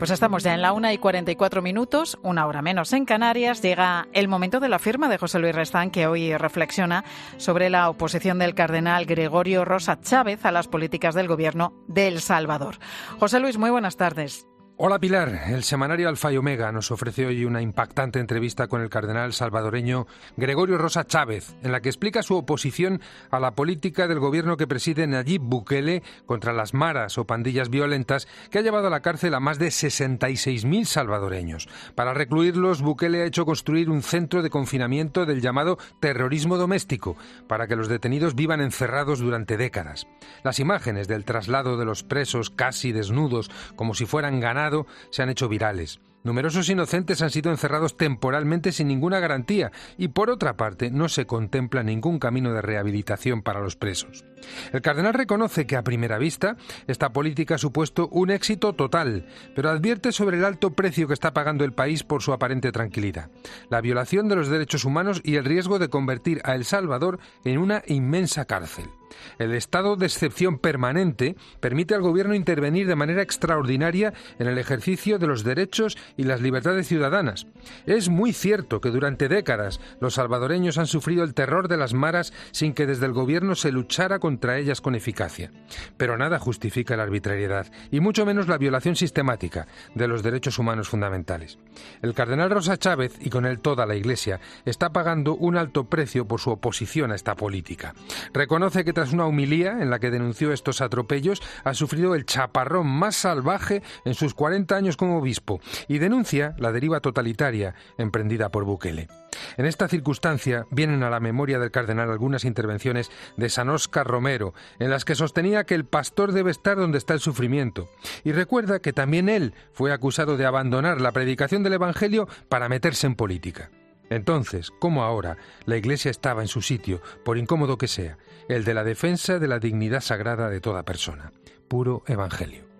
Pues estamos ya en la 1:44, una hora menos en Canarias. Llega el momento de la firma de José Luis Restán, que hoy reflexiona sobre la oposición del cardenal Gregorio Rosa Chávez a las políticas del gobierno de El Salvador. José Luis, muy buenas tardes. Hola Pilar, el semanario Alfa y Omega nos ofrece hoy una impactante entrevista con el cardenal salvadoreño Gregorio Rosa Chávez, en la que explica su oposición a la política del gobierno que preside Nayib Bukele contra las maras o pandillas violentas que ha llevado a la cárcel a más de 66.000 salvadoreños. Para recluirlos, Bukele ha hecho construir un centro de confinamiento del llamado terrorismo doméstico, para que los detenidos vivan encerrados durante décadas. Las imágenes del traslado de los presos casi desnudos, como si fueran ganado, se han hecho virales. Numerosos inocentes han sido encerrados temporalmente sin ninguna garantía y, por otra parte, no se contempla ningún camino de rehabilitación para los presos. El cardenal reconoce que, a primera vista, esta política ha supuesto un éxito total, pero advierte sobre el alto precio que está pagando el país por su aparente tranquilidad, la violación de los derechos humanos y el riesgo de convertir a El Salvador en una inmensa cárcel. El estado de excepción permanente permite al gobierno intervenir de manera extraordinaria en el ejercicio de los derechos y las libertades ciudadanas. Es muy cierto que durante décadas los salvadoreños han sufrido el terror de las maras sin que desde el gobierno se luchara contra ellas con eficacia. Pero nada justifica la arbitrariedad, y mucho menos la violación sistemática de los derechos humanos fundamentales. El cardenal Rosa Chávez, y con él toda la Iglesia, está pagando un alto precio por su oposición a esta política. Reconoce que tras una homilía en la que denunció estos atropellos, ha sufrido el chaparrón más salvaje en sus 40 años como obispo y denuncia la deriva totalitaria emprendida por Bukele. En esta circunstancia vienen a la memoria del cardenal algunas intervenciones de San Óscar Romero, en las que sostenía que el pastor debe estar donde está el sufrimiento, y recuerda que también él fue acusado de abandonar la predicación del Evangelio para meterse en política. Entonces, como ahora, la Iglesia estaba en su sitio, por incómodo que sea, el de la defensa de la dignidad sagrada de toda persona. Puro Evangelio.